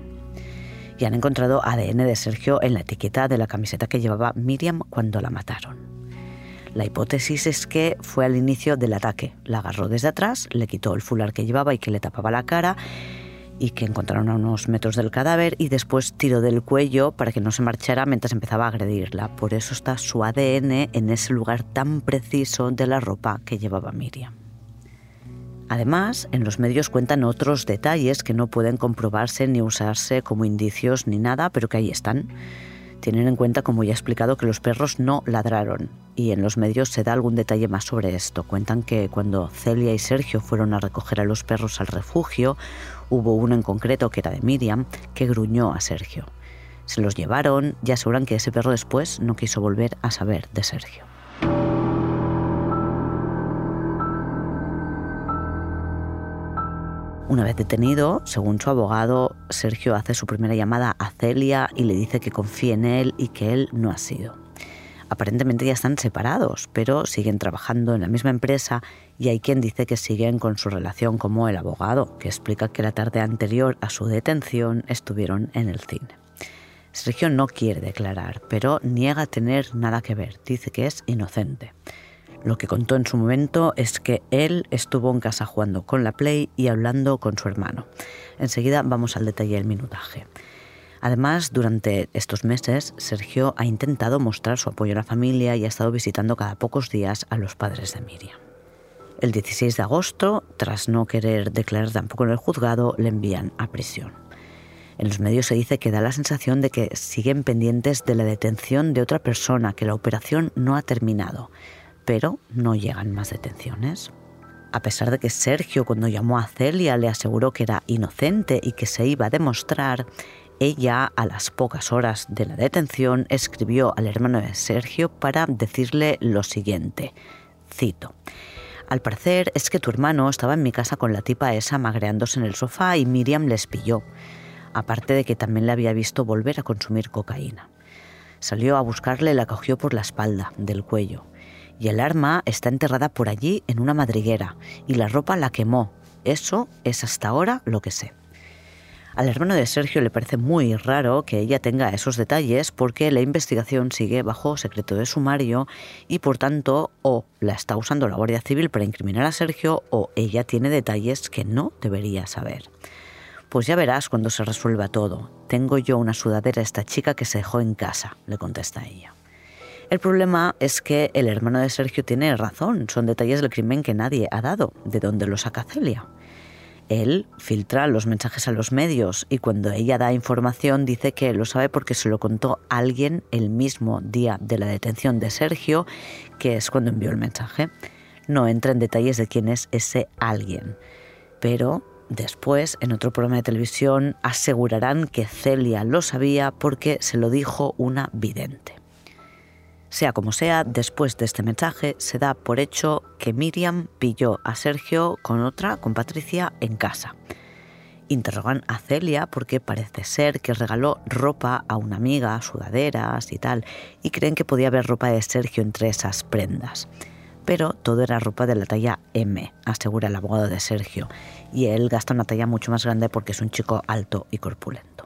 Y han encontrado A D N de Sergio en la etiqueta de la camiseta que llevaba Miriam cuando la mataron. La hipótesis es que fue al inicio del ataque. La agarró desde atrás, le quitó el fular que llevaba y que le tapaba la cara y que encontraron a unos metros del cadáver y después tiró del cuello para que no se marchara mientras empezaba a agredirla. Por eso está su A D N en ese lugar tan preciso de la ropa que llevaba Miriam. Además, en los medios cuentan otros detalles que no pueden comprobarse ni usarse como indicios ni nada, pero que ahí están. Tienen en cuenta, como ya he explicado, que los perros no ladraron, y en los medios se da algún detalle más sobre esto. Cuentan que cuando Celia y Sergio fueron a recoger a los perros al refugio, hubo uno en concreto, que era de Miriam, que gruñó a Sergio. Se los llevaron y aseguran que ese perro después no quiso volver a saber de Sergio. Una vez detenido, según su abogado, Sergio hace su primera llamada a Celia y le dice que confíe en él y que él no ha sido. Aparentemente ya están separados, pero siguen trabajando en la misma empresa y hay quien dice que siguen con su relación, como el abogado, que explica que la tarde anterior a su detención estuvieron en el cine. Sergio no quiere declarar, pero niega tener nada que ver, dice que es inocente. Lo que contó en su momento es que él estuvo en casa jugando con la Play y hablando con su hermano. Enseguida vamos al detalle del minutaje. Además, durante estos meses, Sergio ha intentado mostrar su apoyo a la familia y ha estado visitando cada pocos días a los padres de Miriam. El dieciséis de agosto, tras no querer declarar tampoco en el juzgado, le envían a prisión. En los medios se dice que da la sensación de que siguen pendientes de la detención de otra persona, que la operación no ha terminado, pero no llegan más detenciones. A pesar de que Sergio, cuando llamó a Celia, le aseguró que era inocente y que se iba a demostrar, ella, a las pocas horas de la detención, escribió al hermano de Sergio para decirle lo siguiente, cito: «Al parecer es que tu hermano estaba en mi casa con la tipa esa magreándose en el sofá y Miriam les pilló, aparte de que también le había visto volver a consumir cocaína. Salió a buscarle y la cogió por la espalda, del cuello. Y el arma está enterrada por allí en una madriguera y la ropa la quemó. Eso es hasta ahora lo que sé». Al hermano de Sergio le parece muy raro que ella tenga esos detalles porque la investigación sigue bajo secreto de sumario y por tanto o la está usando la Guardia Civil para incriminar a Sergio o ella tiene detalles que no debería saber. «Pues ya verás cuando se resuelva todo. Tengo yo una sudadera a esta chica que se dejó en casa», le contesta ella. El problema es que el hermano de Sergio tiene razón, son detalles del crimen que nadie ha dado, de dónde los saca Celia. Él filtra los mensajes a los medios y cuando ella da información dice que lo sabe porque se lo contó alguien el mismo día de la detención de Sergio, que es cuando envió el mensaje. No entra en detalles de quién es ese alguien, pero después, en otro programa de televisión, asegurarán que Celia lo sabía porque se lo dijo una vidente. Sea como sea, después de este mensaje se da por hecho que Miriam pilló a Sergio con otra, con Patricia, en casa. Interrogan a Celia porque parece ser que regaló ropa a una amiga, sudaderas y tal, y creen que podía haber ropa de Sergio entre esas prendas. Pero todo era ropa de la talla eme, asegura el abogado de Sergio, y él gasta una talla mucho más grande porque es un chico alto y corpulento.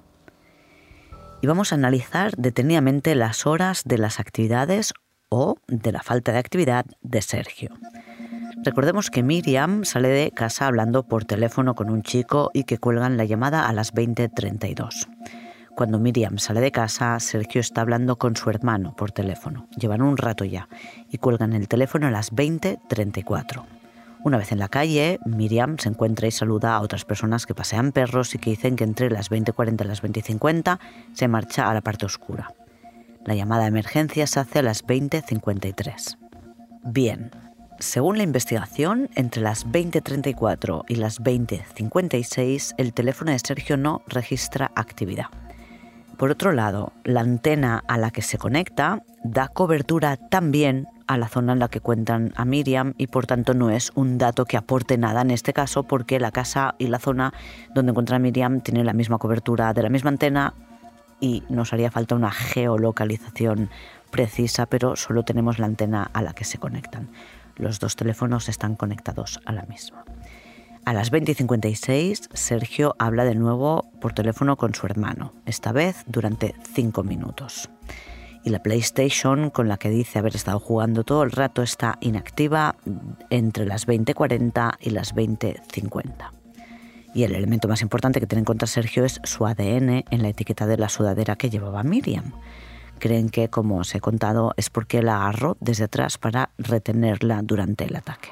Y vamos a analizar detenidamente las horas de las actividades o de la falta de actividad de Sergio. Recordemos que Miriam sale de casa hablando por teléfono con un chico y que cuelgan la llamada a las veinte treinta y dos. Cuando Miriam sale de casa, Sergio está hablando con su hermano por teléfono. Llevan un rato ya y cuelgan el teléfono a las veinte treinta y cuatro. Una vez en la calle, Miriam se encuentra y saluda a otras personas que pasean perros y que dicen que entre las veinte cuarenta y las veinte cincuenta se marcha a la parte oscura. La llamada de emergencia se hace a las veinte cincuenta y tres. Bien, según la investigación, entre las veinte treinta y cuatro y las veinte cincuenta y seis el teléfono de Sergio no registra actividad. Por otro lado, la antena a la que se conecta da cobertura también a la zona en la que cuentan a Miriam y por tanto no es un dato que aporte nada en este caso porque la casa y la zona donde encuentran a Miriam tienen la misma cobertura de la misma antena y nos haría falta una geolocalización precisa, pero solo tenemos la antena a la que se conectan. Los dos teléfonos están conectados a la misma. A las veinte cincuenta y seis, Sergio habla de nuevo por teléfono con su hermano, esta vez durante cinco minutos. Y la PlayStation con la que dice haber estado jugando todo el rato está inactiva entre las veinte cuarenta y las veinte cincuenta. Y el elemento más importante que tiene en cuenta Sergio es su A D N en la etiqueta de la sudadera que llevaba Miriam. Creen que, como os he contado, es porque la agarró desde atrás para retenerla durante el ataque.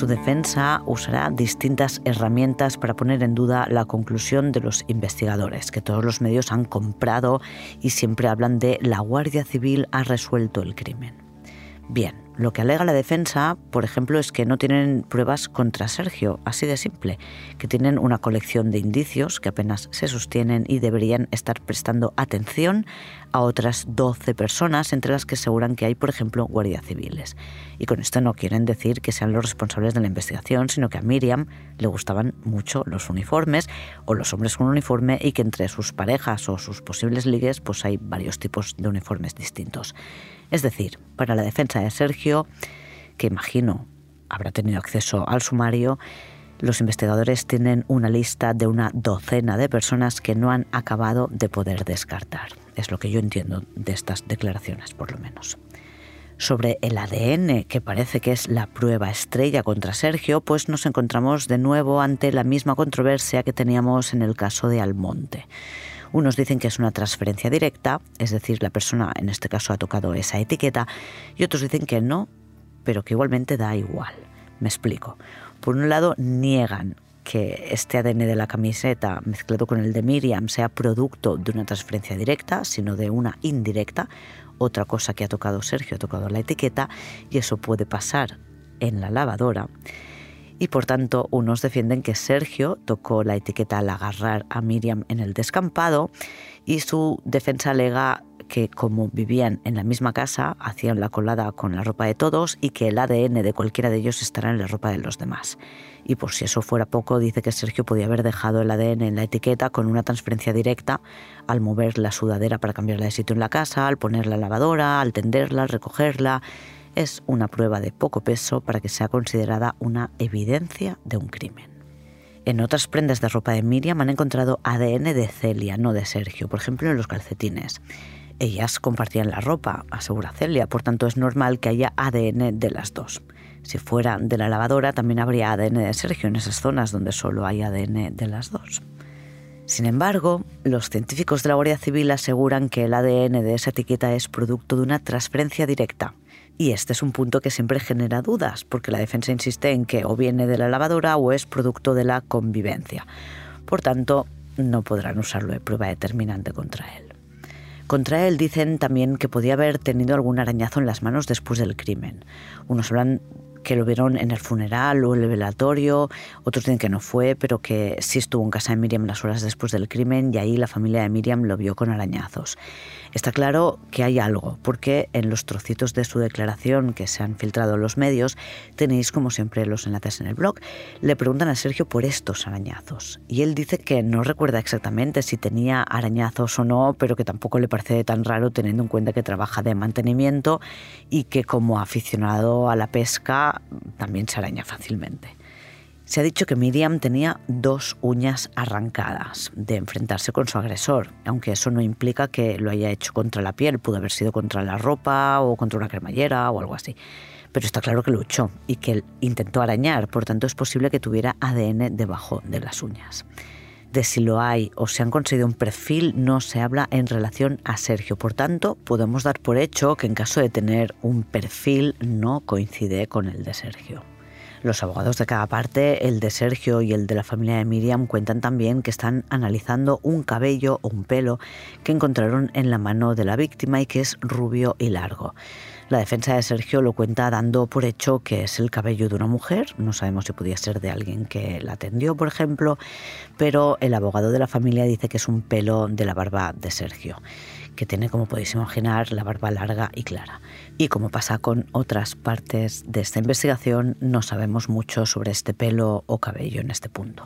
su defensa usará distintas herramientas para poner en duda la conclusión de los investigadores, que todos los medios han comprado y siempre hablan de la Guardia Civil ha resuelto el crimen. Bien, lo que alega la defensa, por ejemplo, es que no tienen pruebas contra Sergio, así de simple, que tienen una colección de indicios que apenas se sostienen y deberían estar prestando atención a otras doce personas, entre las que aseguran que hay, por ejemplo, guardias civiles. Y con esto no quieren decir que sean los responsables de la investigación, sino que a Miriam le gustaban mucho los uniformes o los hombres con uniforme y que entre sus parejas o sus posibles ligues pues hay varios tipos de uniformes distintos. Es decir, para la defensa de Sergio, que imagino habrá tenido acceso al sumario, los investigadores tienen una lista de una docena de personas que no han acabado de poder descartar. Es lo que yo entiendo de estas declaraciones, por lo menos. Sobre el A D N, que parece que es la prueba estrella contra Sergio, pues nos encontramos de nuevo ante la misma controversia que teníamos en el caso de Almonte. Unos dicen que es una transferencia directa, es decir, la persona en este caso ha tocado esa etiqueta, y otros dicen que no, pero que igualmente da igual. Me explico. Por un lado, niegan que este A D N de la camiseta mezclado con el de Miriam sea producto de una transferencia directa, sino de una indirecta. Otra cosa que ha tocado Sergio, ha tocado la etiqueta, y eso puede pasar en la lavadora. Y por tanto, unos defienden que Sergio tocó la etiqueta al agarrar a Miriam en el descampado, y su defensa alega que como vivían en la misma casa, hacían la colada con la ropa de todos y que el A D N de cualquiera de ellos estará en la ropa de los demás. Y por si eso fuera poco, dice que Sergio podía haber dejado el A D N en la etiqueta con una transferencia directa al mover la sudadera para cambiarla de sitio en la casa, al ponerla en la lavadora, al tenderla, al recogerla. Es una prueba de poco peso para que sea considerada una evidencia de un crimen. En otras prendas de ropa de Miriam han encontrado A D N de Celia, no de Sergio, por ejemplo en los calcetines. Ellas compartían la ropa, asegura Celia, por tanto es normal que haya A D N de las dos. Si fuera de la lavadora también habría A D N de Sergio en esas zonas donde solo hay A D N de las dos. Sin embargo, los científicos de la Guardia Civil aseguran que el A D N de esa etiqueta es producto de una transferencia directa. Y este es un punto que siempre genera dudas, porque la defensa insiste en que o viene de la lavadora o es producto de la convivencia. Por tanto, no podrán usarlo de prueba determinante contra él. Contra él dicen también que podía haber tenido algún arañazo en las manos después del crimen. Unos hablan que lo vieron en el funeral o el velatorio, otros dicen que no fue, pero que sí estuvo en casa de Miriam las horas después del crimen y ahí la familia de Miriam lo vio con arañazos. Está claro que hay algo, porque en los trocitos de su declaración que se han filtrado en los medios, tenéis como siempre los enlaces en el blog, le preguntan a Sergio por estos arañazos. Y él dice que no recuerda exactamente si tenía arañazos o no, pero que tampoco le parece tan raro teniendo en cuenta que trabaja de mantenimiento y que como aficionado a la pesca también se araña fácilmente. Se ha dicho que Miriam tenía dos uñas arrancadas de enfrentarse con su agresor, aunque eso no implica que lo haya hecho contra la piel, pudo haber sido contra la ropa o contra una cremallera o algo así. Pero está claro que luchó y que él intentó arañar, por tanto es posible que tuviera A D N debajo de las uñas. De si lo hay o se han conseguido un perfil no se habla en relación a Sergio, por tanto podemos dar por hecho que en caso de tener un perfil no coincide con el de Sergio. Los abogados de cada parte, el de Sergio y el de la familia de Miriam, cuentan también que están analizando un cabello o un pelo que encontraron en la mano de la víctima y que es rubio y largo. La defensa de Sergio lo cuenta dando por hecho que es el cabello de una mujer, no sabemos si podía ser de alguien que la atendió, por ejemplo, pero el abogado de la familia dice que es un pelo de la barba de Sergio, que tiene, como podéis imaginar, la barba larga y clara. Y como pasa con otras partes de esta investigación, no sabemos mucho sobre este pelo o cabello en este punto.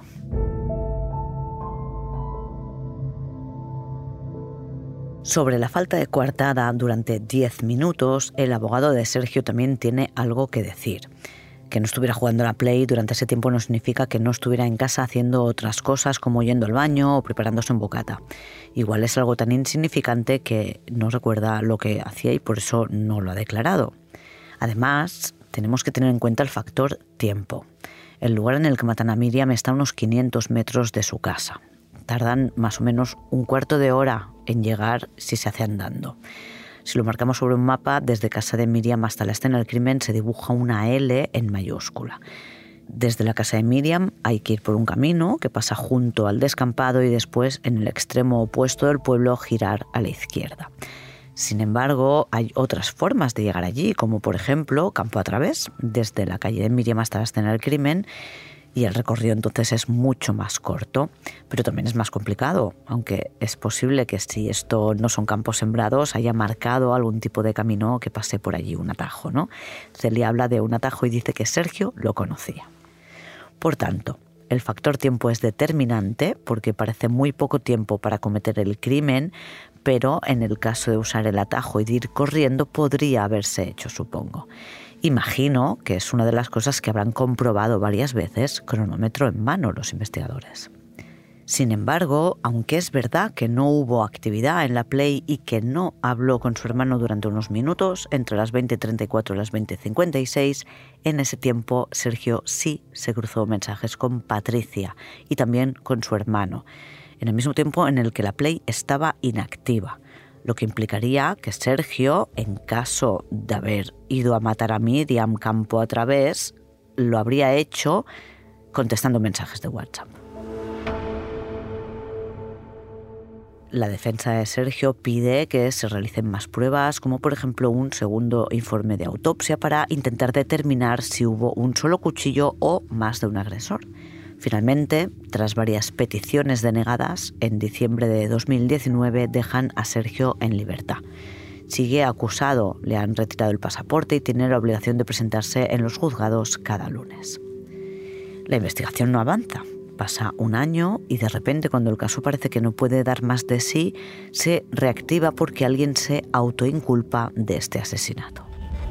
Sobre la falta de coartada durante diez minutos, el abogado de Sergio también tiene algo que decir. Que no estuviera jugando a la Play durante ese tiempo no significa que no estuviera en casa haciendo otras cosas como yendo al baño o preparándose un bocata. Igual es algo tan insignificante que no recuerda lo que hacía y por eso no lo ha declarado. Además, tenemos que tener en cuenta el factor tiempo. El lugar en el que matan a Miriam está a unos quinientos metros de su casa. Tardan más o menos un cuarto de hora en llegar si se hace andando. Si lo marcamos sobre un mapa, desde casa de Miriam hasta la escena del crimen se dibuja una L en mayúscula. Desde la casa de Miriam hay que ir por un camino que pasa junto al descampado y después, en el extremo opuesto del pueblo, girar a la izquierda. Sin embargo, hay otras formas de llegar allí, como por ejemplo campo a través, desde la calle de Miriam hasta la escena del crimen, y el recorrido entonces es mucho más corto, pero también es más complicado, aunque es posible que si esto no son campos sembrados haya marcado algún tipo de camino que pase por allí, un atajo, ¿no? Celia habla de un atajo y dice que Sergio lo conocía. Por tanto, el factor tiempo es determinante porque parece muy poco tiempo para cometer el crimen, pero en el caso de usar el atajo y de ir corriendo podría haberse hecho, supongo. Imagino que es una de las cosas que habrán comprobado varias veces, cronómetro en mano, los investigadores. Sin embargo, aunque es verdad que no hubo actividad en la Play y que no habló con su hermano durante unos minutos, entre las veinte treinta y cuatro y las veinte cincuenta y seis, en ese tiempo Sergio sí se cruzó mensajes con Patricia y también con su hermano, en el mismo tiempo en el que la Play estaba inactiva, lo que implicaría que Sergio, en caso de haber ido a matar a Miriam campo a través, lo habría hecho contestando mensajes de WhatsApp. La defensa de Sergio pide que se realicen más pruebas, como por ejemplo un segundo informe de autopsia para intentar determinar si hubo un solo cuchillo o más de un agresor. Finalmente, tras varias peticiones denegadas, en diciembre de dos mil diecinueve dejan a Sergio en libertad. Sigue acusado, le han retirado el pasaporte y tiene la obligación de presentarse en los juzgados cada lunes. La investigación no avanza. Pasa un año y de repente, cuando el caso parece que no puede dar más de sí, se reactiva porque alguien se autoinculpa de este asesinato.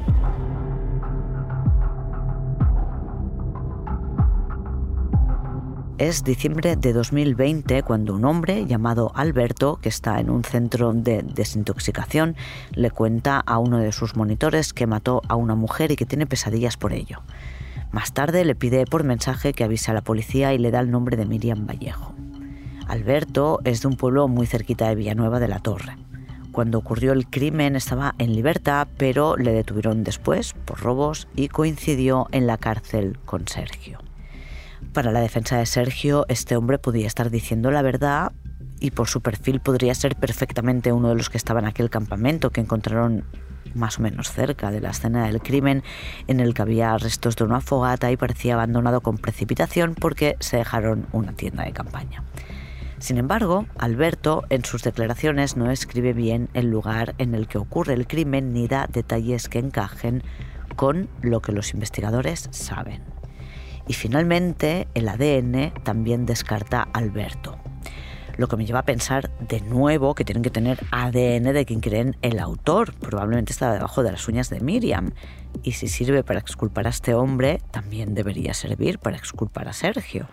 Es diciembre de dos mil veinte cuando un hombre llamado Alberto, que está en un centro de desintoxicación, le cuenta a uno de sus monitores que mató a una mujer y que tiene pesadillas por ello. Más tarde le pide por mensaje que avise a la policía y le da el nombre de Miriam Vallejo. Alberto es de un pueblo muy cerquita de Villanueva de la Torre. Cuando ocurrió el crimen estaba en libertad, pero le detuvieron después por robos y coincidió en la cárcel con Sergio. Para la defensa de Sergio, este hombre podía estar diciendo la verdad y por su perfil podría ser perfectamente uno de los que estaban en aquel campamento que encontraron más o menos cerca de la escena del crimen, en el que había restos de una fogata y parecía abandonado con precipitación porque se dejaron una tienda de campaña. Sin embargo, Alberto en sus declaraciones no escribe bien el lugar en el que ocurre el crimen ni da detalles que encajen con lo que los investigadores saben. Y finalmente, el A D N también descarta a Alberto. Lo que me lleva a pensar de nuevo que tienen que tener A D N de quien creen el autor. Probablemente estaba debajo de las uñas de Miriam. Y si sirve para exculpar a este hombre, también debería servir para exculpar a Sergio.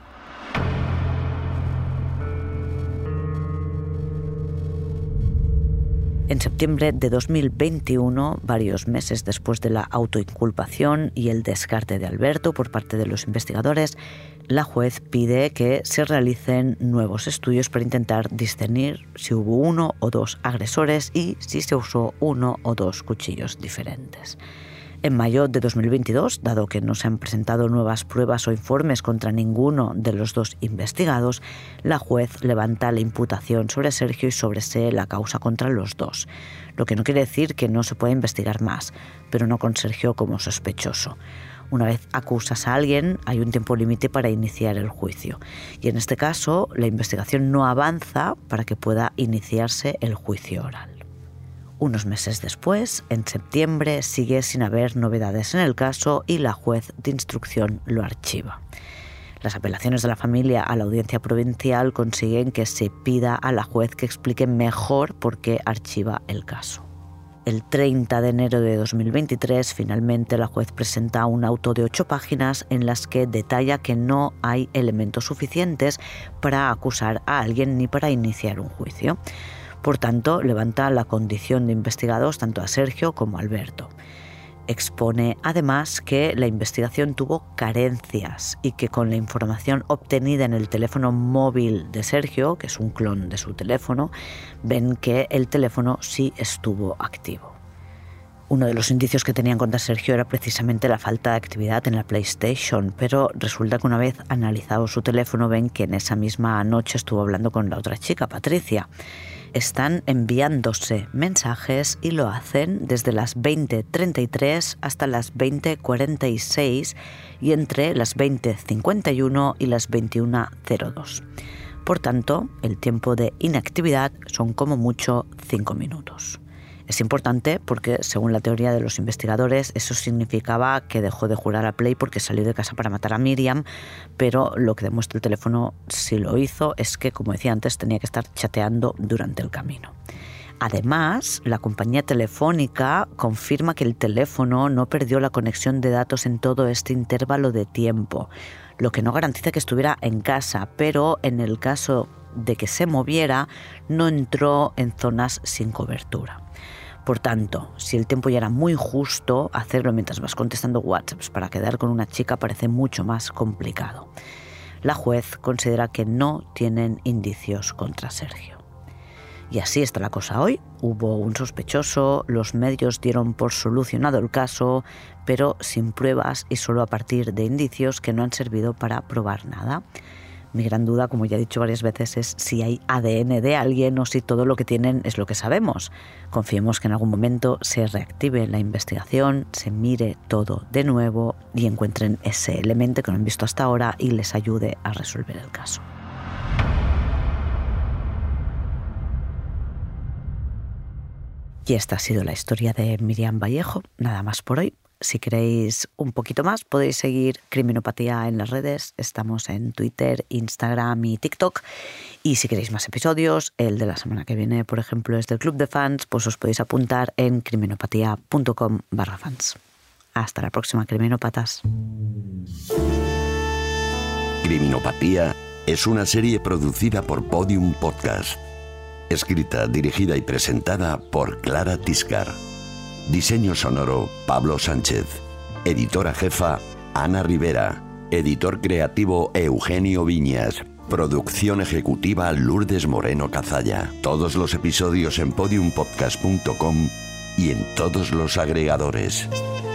En septiembre de dos mil veintiuno, varios meses después de la autoinculpación y el descarte de Alberto por parte de los investigadores, la juez pide que se realicen nuevos estudios para intentar discernir si hubo uno o dos agresores y si se usó uno o dos cuchillos diferentes. En mayo de dos mil veintidós, dado que no se han presentado nuevas pruebas o informes contra ninguno de los dos investigados, la juez levanta la imputación sobre Sergio y sobresee la causa contra los dos. Lo que no quiere decir que no se pueda investigar más, pero no con Sergio como sospechoso. Una vez acusas a alguien, hay un tiempo límite para iniciar el juicio. Y en este caso, la investigación no avanza para que pueda iniciarse el juicio oral. Unos meses después, en septiembre, sigue sin haber novedades en el caso y la juez de instrucción lo archiva. Las apelaciones de la familia a la audiencia provincial consiguen que se pida a la juez que explique mejor por qué archiva el caso. El treinta de enero de dos mil veintitrés, finalmente la juez presenta un auto de ocho páginas en las que detalla que no hay elementos suficientes para acusar a alguien ni para iniciar un juicio. Por tanto, levanta la condición de investigados tanto a Sergio como a Alberto. Expone además que la investigación tuvo carencias y que con la información obtenida en el teléfono móvil de Sergio, que es un clon de su teléfono, ven que el teléfono sí estuvo activo. Uno de los indicios que tenían contra Sergio era precisamente la falta de actividad en la PlayStation, pero resulta que una vez analizado su teléfono ven que en esa misma noche estuvo hablando con la otra chica, Patricia. Están enviándose mensajes y lo hacen desde las veinte treinta y tres hasta las veinte cuarenta y seis y entre las veinte cincuenta y uno y las veintiuno cero dos. Por tanto, el tiempo de inactividad son como mucho cinco minutos. Es importante porque, según la teoría de los investigadores, eso significaba que dejó de jugar a Play porque salió de casa para matar a Miriam, pero lo que demuestra el teléfono si lo hizo es que, como decía antes, tenía que estar chateando durante el camino. Además, la compañía telefónica confirma que el teléfono no perdió la conexión de datos en todo este intervalo de tiempo, lo que no garantiza que estuviera en casa, pero en el caso de que se moviera, no entró en zonas sin cobertura. Por tanto, si el tiempo ya era muy justo, hacerlo mientras vas contestando WhatsApps para quedar con una chica parece mucho más complicado. La juez considera que no tienen indicios contra Sergio. Y así está la cosa hoy. Hubo un sospechoso, los medios dieron por solucionado el caso, pero sin pruebas y solo a partir de indicios que no han servido para probar nada. Mi gran duda, como ya he dicho varias veces, es si hay A D N de alguien o si todo lo que tienen es lo que sabemos. Confiemos que en algún momento se reactive la investigación, se mire todo de nuevo y encuentren ese elemento que no han visto hasta ahora y les ayude a resolver el caso. Y esta ha sido la historia de Miriam Vallejo. Nada más por hoy. Si queréis un poquito más, podéis seguir Criminopatía en las redes. Estamos en Twitter, Instagram y TikTok. Y si queréis más episodios, el de la semana que viene, por ejemplo, es del Club de Fans, pues os podéis apuntar en criminopatía.com barra fans. Hasta la próxima, criminópatas. Criminopatía es una serie producida por Podium Podcast. Escrita, dirigida y presentada por Clara Tiscar. Diseño sonoro, Pablo Sánchez. Editora jefa, Ana Rivera. Editor creativo, Eugenio Viñas. Producción ejecutiva, Lourdes Moreno Cazalla. Todos los episodios en podium podcast punto com y en todos los agregadores.